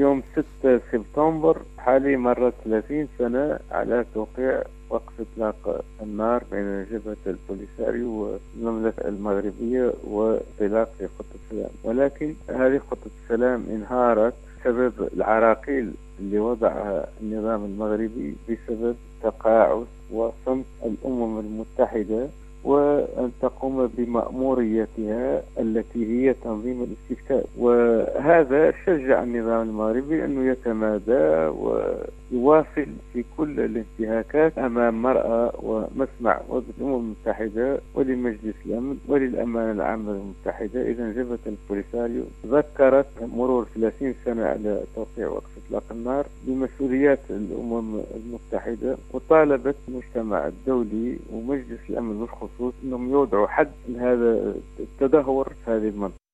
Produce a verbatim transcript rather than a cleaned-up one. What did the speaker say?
يوم ستة سبتمبر حالي مرت ثلاثين سنة على توقيع وقف إطلاق النار بين جبهة البوليساريو والمملكة المغربية وانطلاق خطة السلام، ولكن هذه خطة السلام انهارت بسبب العراقيل اللي وضعها النظام المغربي بسبب تقاعس وصمت الأمم المتحدة، وأن تقوم بمأموريتها التي هي تنظيم الاستفتاء. وهذا شجع النظام المغربي أنه يتمادى ويواصل في كل الانتهاكات أمام مرأى ومسمع الأمم المتحدة ولمجلس الأمن وللأمانة العامة المتحدة. إذا جبهة البوليساريو ذكرت مرور ثلاثين سنة على توقيع وقف إطلاق النار بمسؤوليات الأمم المتحدة، وطالبت المجتمع الدولي ومجلس الأمن بالخصوص أنهم يوضعوا حد لهذا التدهور في هذه المنطقة.